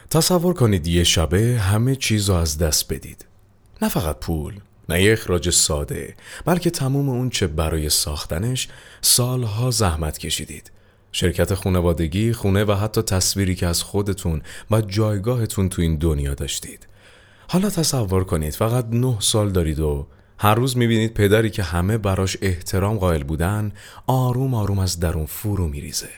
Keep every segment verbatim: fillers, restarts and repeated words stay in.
تصور کنید یه شبه همه چیز رو از دست بدید. نه فقط پول، نه یه اخراج ساده، بلکه تموم اون چه برای ساختنش سالها زحمت کشیدید. شرکت خانوادگی، خونه و حتی تصویری که از خودتون و جایگاهتون تو این دنیا داشتید. حالا تصور کنید فقط نه سال دارید و هر روز میبینید پدری که همه براش احترام قائل بودن آروم آروم از درون فرو میریزه.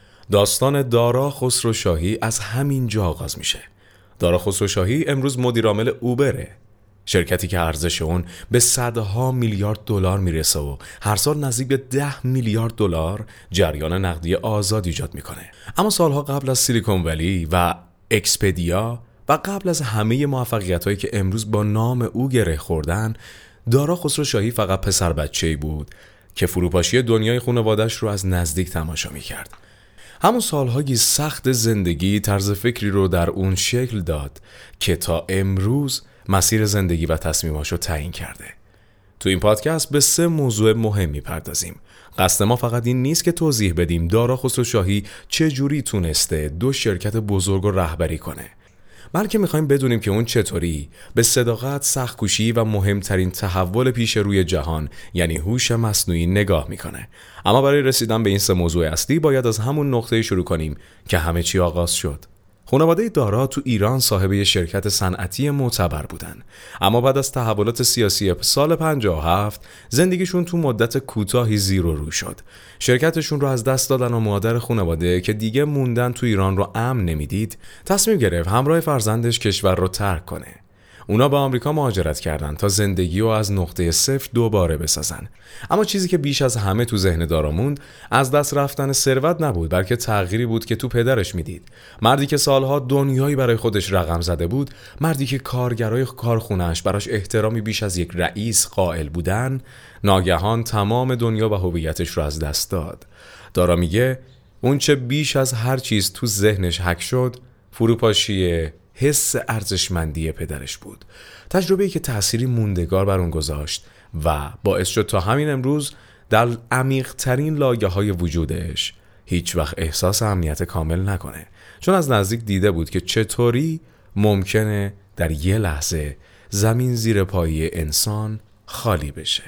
داستان دارا خسروشاهی از همین جا آغاز میشه. دارا خسروشاهی امروز مدیرعامل اوبره، شرکتی که ارزش اون به صدها میلیارد دلار میرسه و هر سال نزدیک به ده میلیارد دلار جریان نقدی آزاد ایجاد میکنه. اما سالها قبل از سیلیکون ولی و اکسپدیا و قبل از همه موفقیت‌هایی که امروز با نام او گره خوردن، دارا خسروشاهی فقط پسر بچه‌ای بود که فروپاشی دنیای خانواده‌اش رو از نزدیک تماشا میکرد. همون سالهای سخت زندگی طرز فکری رو در اون شکل داد که تا امروز مسیر زندگی و تصمیماشو تعیین کرده. تو این پادکست به سه موضوع مهم میپردازیم. قصد ما فقط این نیست که توضیح بدیم دارا خسروشاهی چه جوری تونسته دو شرکت بزرگ رو رهبری کنه، بلکه میخوایم بدونیم که اون چطوری به صداقت، سخت‌کوشی و مهمترین تحول پیش روی جهان یعنی هوش مصنوعی نگاه میکنه. اما برای رسیدن به این سه موضوع اصلی باید از همون نقطه شروع کنیم که همه چی آغاز شد. خانواده دارا تو ایران صاحب یه شرکت صنعتی معتبر بودن، اما بعد از تحولات سیاسی سال پنجاه و هفت زندگیشون تو مدت کوتاهی زیر و رو شد. شرکتشون رو از دست دادن و مادر خانواده که دیگه موندن تو ایران رو امن نمیدید، تصمیم گرفت همراه فرزندش کشور رو ترک کنه. اونا به آمریکا مهاجرت کردن تا زندگی رو از نقطه صفر دوباره بسازن. اما چیزی که بیش از همه تو ذهن دارا موند از دست رفتن ثروت نبود، بلکه تغییری بود که تو پدرش میدید. مردی که سالها دنیایی برای خودش رقم زده بود، مردی که کارگرای کارخونه‌اش براش احترامی بیش از یک رئیس قائل بودن، ناگهان تمام دنیا و هویتش رو از دست داد. دارا میگه اون چه بیش از هر چیز تو ذهنش حک شد، فروپاشی حس ارزشمندی پدرش بود. تجربه‌ای که تأثیری موندگار بر اون گذاشت و باعث شد تا همین امروز در عمیق‌ترین لایه‌های وجودش هیچ وقت احساس امنیت کامل نکنه، چون از نزدیک دیده بود که چطوری ممکنه در یه لحظه زمین زیر پای انسان خالی بشه.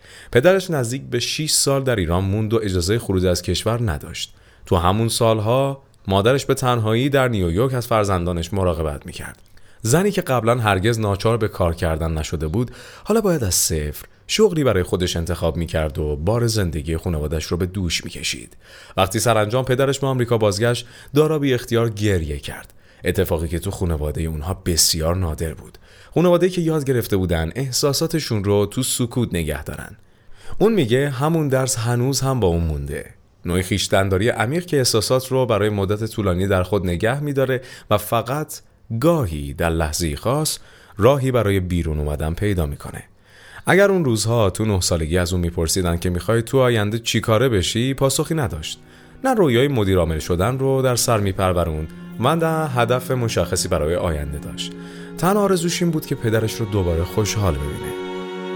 پدرش نزدیک به شش سال در ایران موند و اجازه خروج از کشور نداشت. تو همون سالها مادرش به تنهایی در نیویورک از فرزندانش مراقبت میکرد. زنی که قبلا هرگز ناچار به کار کردن نشده بود، حالا باید از صفر شغلی برای خودش انتخاب میکرد و بار زندگی خانواده‌اش رو به دوش میکشید. وقتی سرانجام پدرش به آمریکا بازگشت، دارا بی اختیار گریه کرد. اتفاقی که تو خانواده اونها بسیار نادر بود. خانواده‌ای که یاد گرفته بودن احساساتشون رو تو سکوت نگه دارن. اون میگه همون درس هنوز هم با اون مونده. نوع خویشتن‌داری عمیق که احساسات رو برای مدت طولانی در خود نگه می‌داره و فقط گاهی در لحظه‌ای خاص راهی برای بیرون اومدن پیدا می‌کنه. اگر اون روزها تو نه سالگی از اون می‌پرسیدن که می‌خوای تو آینده چی کاره بشی، پاسخی نداشت. نه رویای مدیر عامل شدن رو در سر می‌پروروند، من در هدف مشخصی برای آینده داشت. تنها آرزوش این بود که پدرش رو دوباره خوشحال ببینه.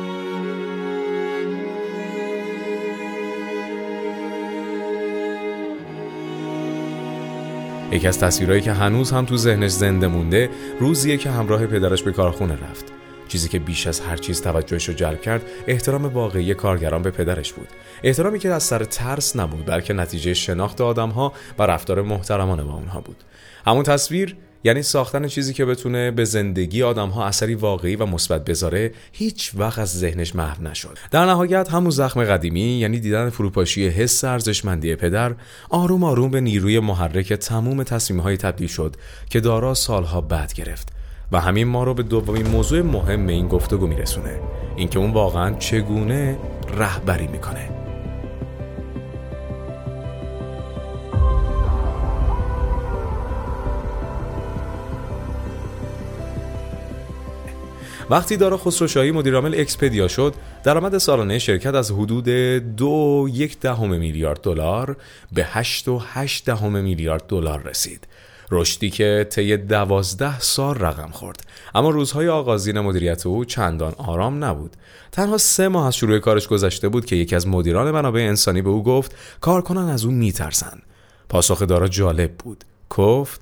یکی از تصویرهایی که هنوز هم تو ذهنش زنده مونده، روزیه که همراه پدرش به کارخونه رفت. چیزی که بیش از هر چیز توجهش رو جلب کرد، احترام واقعی کارگران به پدرش بود. احترامی که از سر ترس نبود، بلکه نتیجه شناخت آدم‌ها و رفتار محترمانه با اونها بود. همون تصویر یعنی ساختن چیزی که بتونه به زندگی آدم‌ها اثری واقعی و مثبت بذاره، هیچ وقت از ذهنش محو نشد. در نهایت همون زخم قدیمی، یعنی دیدن فروپاشی حس ارزشمندی پدر، آروم آروم به نیروی محرک تمام تصمیم‌های تبدیل شد که دارا سالها بعد گرفت. و همین ما رو به دومین موضوع مهم این گفتگو میرسونه، اینکه اون واقعاً چگونه رهبری میکنه. وقتی دارا خسروشاهی مدیرعامل اکسپدیا شد، درآمد سالانه شرکت از حدود دو یک دهم میلیارد دلار به هشت و هشت دهم میلیارد دلار رسید. رشدی که طی دوازده سال رقم خورد. اما روزهای آغازین مدیریت او چندان آرام نبود. تنها سه ماه از شروع کارش گذشته بود که یکی از مدیران منابع انسانی به او گفت کارکنان از او میترسن. پاسخ دارا جالب بود. گفت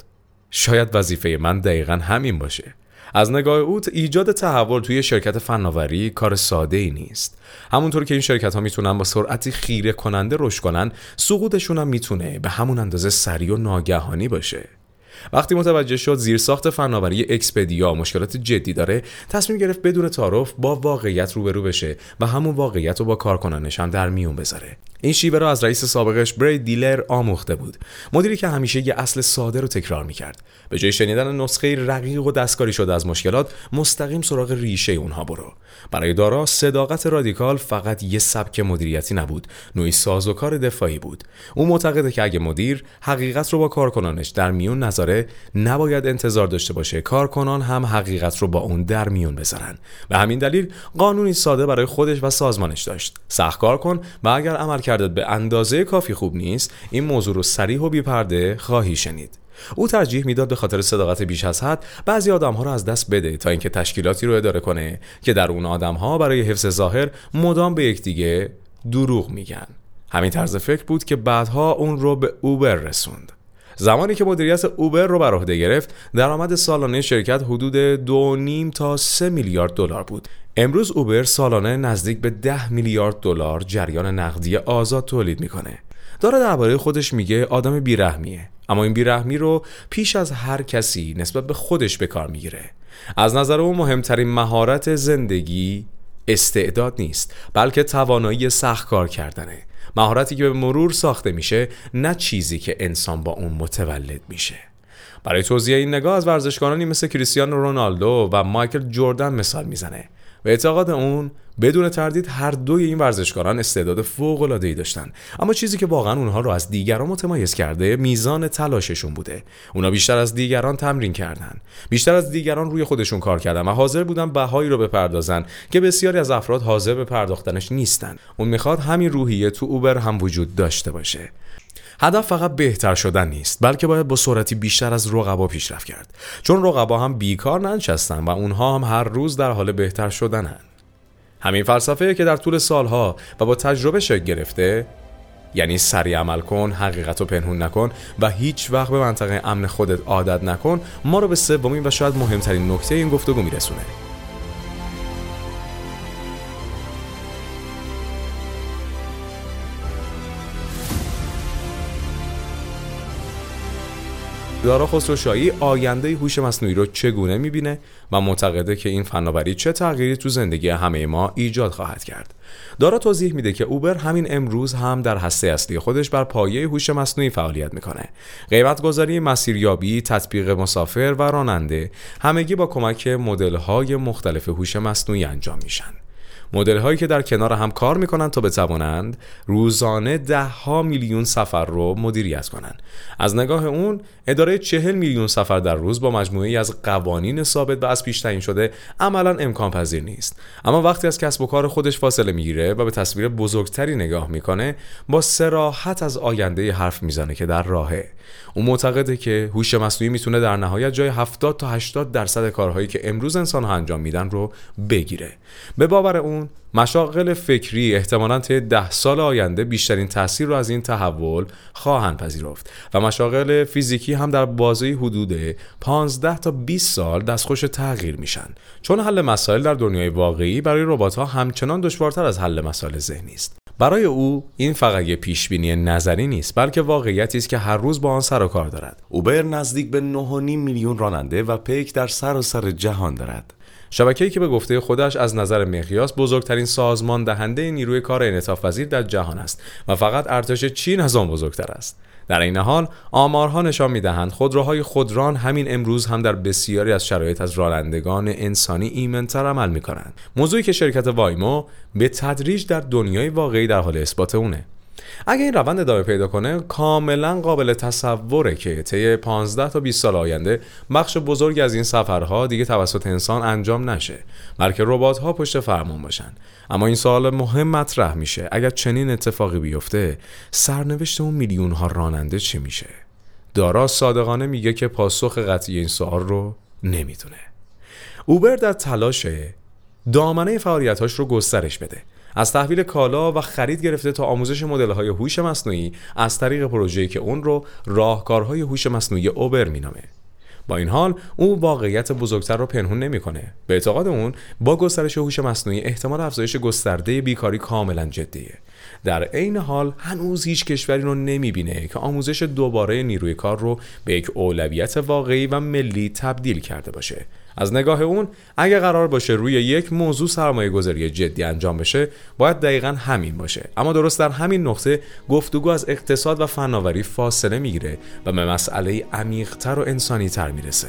شاید وظیفه من دقیقاً همین باشه. از نگاه او ایجاد تحول توی شرکت فناوری کار ساده ای نیست. همونطور که این شرکت ها میتونن با سرعتی خیره کننده رشد کنن، سقوطشون هم میتونه به همون اندازه سریع و ناگهانی باشه. وقتی متوجه شد زیرساخت فناوری اکسپدیا مشکلات جدی داره، تصمیم گرفت بدون تعارف با واقعیت روبرو بشه و همون واقعیت رو با کارکنانش هم در میون بذاره. این شیوه رو از رئیس سابقش برید دیلر آموخته بود، مدیری که همیشه یه اصل ساده رو تکرار میکرد. به جای شنیدن نسخه رقیق و دستکاری شده از مشکلات، مستقیم سراغ ریشه اونها برو. برای دارا صداقت رادیکال فقط یه سبک مدیریتی نبود، نوعی سازوکار دفاعی بود. اون معتقده که اگه مدیر حقیقت رو با کارکنانش در میون نذاره، نباید انتظار داشته باشه کارکنان هم حقیقت رو با اون در میون بذارن. به همین دلیل قانونی ساده برای خودش و سازمانش داشت: سخت کار کن و اگر عملکردت به اندازه کافی خوب نیست، این موضوع رو صریح و بی‌پرده خواهی شنید. او ترجیح میداد به خاطر صداقت بیش از حد بعضی آدم‌ها رو از دست بده تا اینکه تشکیلاتی رو اداره کنه که در اون آدم‌ها برای حفظ ظاهر مدام به یکدیگه دروغ میگن. همین طرز فکر بود که بعدها اون رو به اوبر رسوند. زمانی که مدیریت اوبر رو بر عهده گرفت، درآمد سالانه شرکت حدود دو و نیم تا سه میلیارد دلار بود. امروز اوبر سالانه نزدیک به ده میلیارد دلار جریان نقدی آزاد تولید میکنه. داره درباره خودش میگه آدم بیرحمیه، اما این بیرحمی رو پیش از هر کسی نسبت به خودش به کار میگیره. از نظر او مهمترین مهارت زندگی استعداد نیست، بلکه توانایی سخت کار کردنه. مهارتی که به مرور ساخته میشه، نه چیزی که انسان با اون متولد میشه. برای توضیح این نگاه از ورزشکارانی مثل کریستیانو رونالدو و مایکل جردن مثال میزنه. به اعتقاد اون بدون تردید هر دوی این ورزشکاران استعداد فوق‌العاده‌ای داشتن، اما چیزی که واقعا اونها رو از دیگران متمایز کرده میزان تلاششون بوده. اونا بیشتر از دیگران تمرین کردن، بیشتر از دیگران روی خودشون کار کردن و حاضر بودن بهایی رو بپردازن که بسیاری از افراد حاضر به پرداختنش نیستن. اون میخواد همین روحیه تو اوبر هم وجود داشته باشه. هدف فقط بهتر شدن نیست، بلکه باید با سرعتی بیشتر از رقبا پیشرفت کرد، چون رقبا هم بیکار ننشستن و اونها هم هر روز در حال بهتر شدنن. همین فلسفه که در طول سالها و با تجربه شکل گرفته، یعنی سریع عمل کن، حقیقت رو پنهون نکن و هیچ وقت به منطقه امن خودت عادت نکن، ما رو به سومین و شاید مهمترین نکته این گفتگو میرسونه. دارا خسروشاهی آینده هوش مصنوعی رو چگونه میبینه و معتقده که این فناوری چه تغییری تو زندگی همه ما ایجاد خواهد کرد. دارا توضیح میده که اوبر همین امروز هم در هسته اصلی خودش بر پایه هوش مصنوعی فعالیت میکنه. قیمت گذاری مسیریابی، تطبیق مسافر و راننده همگی با کمک مدل‌های مختلف هوش مصنوعی انجام میشن. مدل هایی که در کنار هم کار میکنن تا بتوانند روزانه ده ها میلیون سفر رو مدیریت کنن. از نگاه اون اداره چهل میلیون سفر در روز با مجموعه‌ای از قوانین ثابت و از پیش تعیین شده عملاً امکان پذیر نیست. اما وقتی از کسب و کار خودش فاصله میگیره و به تصویر بزرگتری نگاه میکنه، با صراحت از آینده حرف میزنه که در راهه. اون معتقده که هوش مصنوعی میتونه در نهایت جای هفتاد تا هشتاد درصد کارهایی که امروز انسان‌ها انجام میدن رو بگیره. به باور اون مشاغل فکری احتمالاً طی ده سال آینده بیشترین تأثیر رو از این تحول خواهند پذیرفت و مشاغل فیزیکی هم در بازه حدود پانزده تا بیست سال دستخوش تغییر میشن، چون حل مسائل در دنیای واقعی برای ربات‌ها همچنان دشوارتر از حل مسائل ذهنی است. برای او این فقط یک پیشبینی نظری نیست، بلکه واقعیتی است که هر روز با آن سر و کار دارد. اوبر نزدیک به نه و نیم میلیون راننده و پیک در سراسر جهان دارد. شبکه‌ای که به گفته خودش از نظر مقیاس بزرگترین سازمان دهنده نیروی کار انعطاف پذیر در جهان است و فقط ارتش چین از آن بزرگتر است. در این حال آمارها نشان می‌دهند خودروهای خودران همین امروز هم در بسیاری از شرایط از رانندگان انسانی ایمن‌تر عمل می‌کنند. موضوعی که شرکت وایمو به تدریج در دنیای واقعی در حال اثبات اونه. اگه این روند ادامه پیدا کنه، کاملا قابل تصوره که طی پانزده تا بیست سال آینده بخش بزرگی از این سفرها دیگه توسط انسان انجام نشه، بلکه ربات‌ها پشت فرمان باشن. اما این سوال مهم مطرح میشه: اگر چنین اتفاقی بیفته، سرنوشت اون میلیون ها راننده چی میشه؟ دارا صادقانه میگه که پاسخ قطعی این سوال رو نمیدونه. اوبر در تلاشه دامنه فعالیتاش رو گسترش بده، از تحویل کالا و خرید گرفته تا آموزش مدل‌های هوش مصنوعی از طریق پروژه‌ای که اون رو راهکارهای هوش مصنوعی اوبر مینامه. با این حال او واقعیت بزرگتر رو پنهون نمی‌کنه. به اعتقاد اون با گسترش هوش مصنوعی احتمال افزایش گسترده بیکاری کاملا جدیه. در عین حال هنوز هیچ کشوری رو نمی‌بینه که آموزش دوباره نیروی کار رو به یک اولویت واقعی و ملی تبدیل کرده باشه. از نگاه اون اگه قرار باشه روی یک موضوع سرمایه گذاری جدی انجام بشه باید دقیقاً همین باشه. اما درست در همین نقطه گفتگو از اقتصاد و فناوری فاصله میگیره و به مسئله عمیق‌تر و انسانی‌تر میرسه.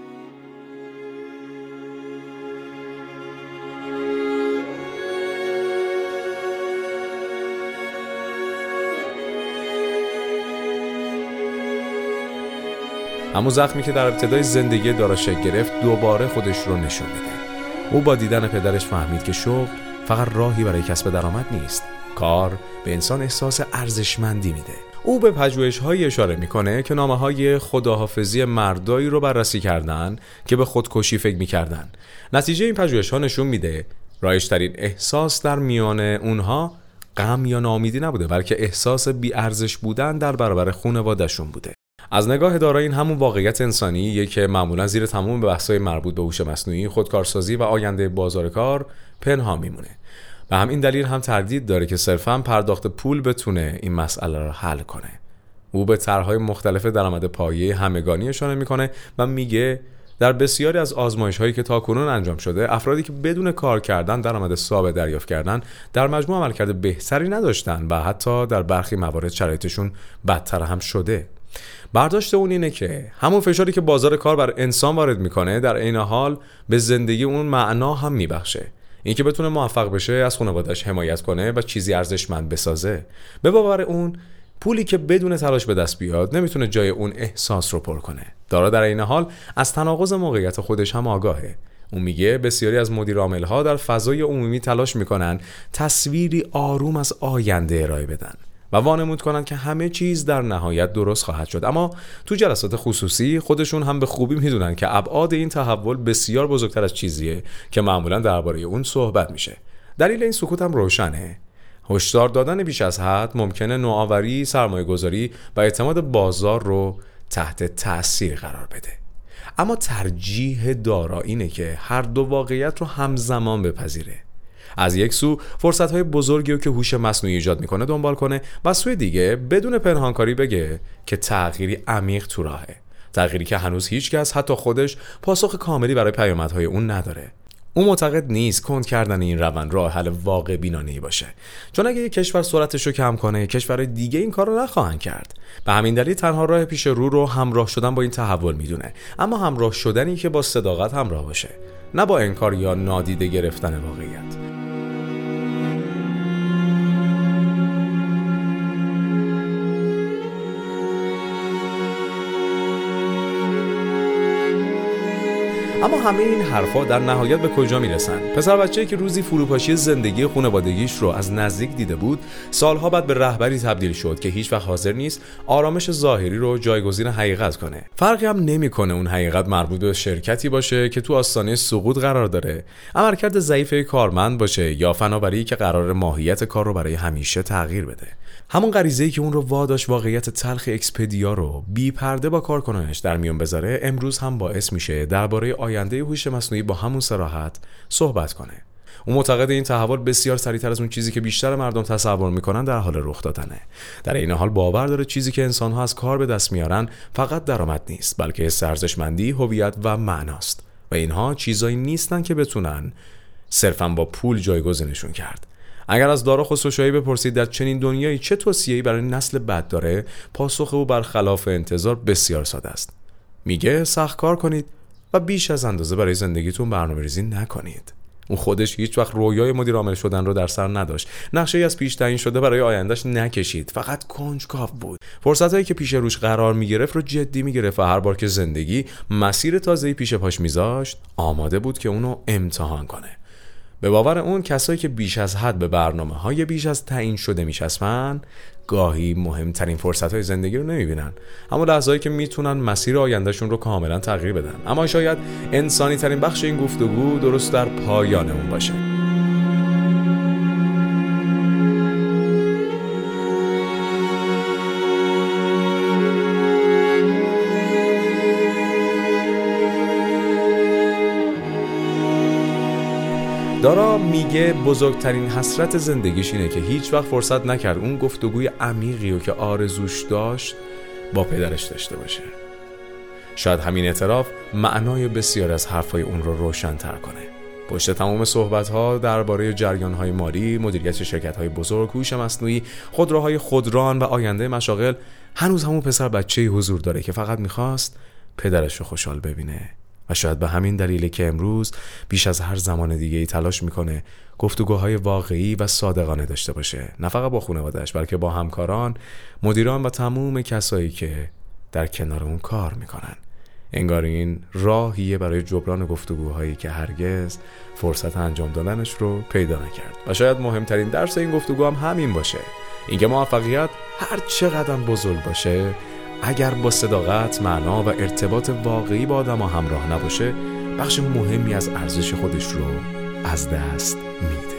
همون زخمی که در ابتدای زندگی دارا شکل گرفت دوباره خودش رو نشون میده. او با دیدن پدرش فهمید که شغل فقط راهی برای کسب درآمد نیست. کار به انسان احساس ارزشمندی میده. او به پژوهش‌هایی اشاره میکنه که نامه‌های خداحافظی مردایی رو بررسی کردن که به خودکشی فکر میکردن. نتیجه این پژوهش‌ها نشون میده رایج‌ترین احساس در میان اونها غم یا ناامیدی نبوده، بلکه احساس بی‌ارزش بودن در برابر خانواده‌شون بوده. از نگاه دارا این همون واقعیت انسانیه که معمولا زیر تمام بحث‌های مربوط به هوش مصنوعی، خودکارسازی و آینده بازار کار پنهان میمونه. به همین دلیل هم تردید داره که صرفاً پرداخت پول بتونه این مسئله رو حل کنه. او به طرح‌های مختلف درآمد پایه همگانی اشاره میکنه و میگه در بسیاری از آزمایش‌هایی که تاکنون انجام شده، افرادی که بدون کار کردن درآمد ثابت دریافت کردن در مجموع عملکرد بهتری نداشتن و حتی در برخی موارد شرایطشون بدتر هم شده. برداشت اون اینه که همون فشاری که بازار کار بر انسان وارد میکنه در عین حال به زندگی اون معنا هم میبخشه. اینکه بتونه موفق بشه، از خانواده‌اش حمایت کنه و چیزی ارزشمند بسازه. به باور اون پولی که بدون تلاش به دست بیاد نمیتونه جای اون احساس رو پر کنه. دارا در عین حال از تناقض موقعیت خودش هم آگاهه. اون میگه بسیاری از مدیر عامل‌ها در فضای عمومی تلاش میکنن تصویری آروم از آینده ارائه بدن و وانمود کنن که همه چیز در نهایت درست خواهد شد، اما تو جلسات خصوصی خودشون هم به خوبی میدونن که ابعاد این تحول بسیار بزرگتر از چیزیه که معمولا درباره اون صحبت میشه. دلیل این سکوت هم روشنه. هشدار دادن بیش از حد ممکنه نوآوری، سرمایه‌گذاری و اعتماد بازار رو تحت تأثیر قرار بده. اما ترجیح دارا اینه که هر دو واقعیت رو همزمان بپذیره. از یک سو فرصت‌های بزرگی رو که هوش مصنوعی ایجاد میکنه دنبال کنه و سوی دیگه بدون پنهانکاری بگه که تغییری عمیق تو راهه. تغییری که هنوز هیچ کس، حتی خودش، پاسخ کاملی برای پیامدهای اون نداره. اون معتقد نیست کند کردن این روند راه حل واقع بینانه‌ای باشه، چون اگه یک کشور سرعتش رو کم کنه، کشورهای دیگه این کار رو نخواهند کرد. به همین دلیل تنها راه پیش رو رو همراه شدن با این تحول میدونه، اما همراه شدنی که با صداقت همراه باشه، نه با انکار یا نادیده گرفتن واقعیت. اما همه این حرفا در نهایت به کجا میرسن؟ پسر بچه‌ای که روزی فروپاشی زندگی خانوادگیش رو از نزدیک دیده بود، سالها بعد به رهبری تبدیل شد که هیچ وقت حاضر نیست آرامش ظاهری رو جایگزین حقیقت کنه. فرقی هم نمیکنه اون حقیقت مربوط به شرکتی باشه که تو آستانه سقوط قرار داره، عملکرد ضعیف کارمند باشه یا فناوری که قرار ماهیت کار رو برای همیشه تغییر بده. همون غریزه‌ای که اون رو واداش واقعیت تلخ اکسپدیا رو بی پرده با کارکنانش در میون بذاره، امروز هم باعث میشه درباره آینده هوش مصنوعی با همون صراحت صحبت کنه. اون معتقد این تحول بسیار سریعتر از اون چیزی که بیشتر مردم تصور میکنن در حال رخ دادنه. در این حال باور داره چیزی که انسان‌ها از کار به دست میارن فقط درآمد نیست، بلکه حس ارزشمندی، هویت و معناست. و اینها چیزایی نیستن که بتونن صرفاً با پول جایگزینشون کرد. اگر از دارا خسروشاهی بپرسید در چنین دنیایی چه توصیه‌ای برای نسل بعد داره، پاسخ او برخلاف انتظار بسیار ساده است. میگه سخت کار کنید و بیش از اندازه برای زندگیتون برنامه‌ریزی نکنید. اون خودش هیچ وقت رویای مدیر عامل شدن رو در سر نداشت. نقشه‌ای از پیش تعیین شده برای آیندهش نکشید. فقط کنجکاو بود. فرصتایی که پیش روش قرار می‌گرفت رو جدی می‌گرفت و هر بار که زندگی مسیر تازه‌ای پیش پاش می‌ذاشت، آماده بود که اونو امتحان کنه. به باور اون کسایی که بیش از حد به برنامه‌های بیش از تعیین شده میچسبن، گاهی مهمترین فرصت‌های زندگی رو نمی‌بینن، اما لحظه‌ای که میتونن مسیر آیندهشون رو کاملا تغییر بدن. اما شاید انسانی ترین بخش این گفتگو درست در پایان اون باشه. دارا میگه بزرگترین حسرت زندگیش اینه که هیچ وقت فرصت نکرد اون گفتگوی عمیقی رو که آرزوش داشت با پدرش داشته باشه. شاید همین اعتراف معنای بسیار از حرفای اون رو روشن‌تر کنه. پشت تمام صحبت‌ها درباره جریان‌های مالی، مدیریت شرکت‌های بزرگ، هوش مصنوعی، خودروهای خودران و آینده مشاغل، هنوز همون پسر بچه‌ای حضور داره که فقط می‌خواست پدرش رو خوشحال ببینه. و شاید به همین دلیله که امروز بیش از هر زمان دیگه‌ای تلاش می‌کنه گفتگوهای واقعی و صادقانه داشته باشه، نه فقط با خانواده‌اش بلکه با همکاران، مدیران و تمام کسایی که در کنار اون کار می‌کنن. انگار این راهیه برای جبران گفتگوهایی که هرگز فرصت انجام دادنش رو پیدا نکرد. و شاید مهمترین درس این گفتگو هم همین باشه، اینکه موفقیت هر چقدر بزرگ باشه، اگر با صداقت، معنا و ارتباط واقعی با آدم‌ها همراه نباشه، بخش مهمی از ارزش خودش رو از دست میده.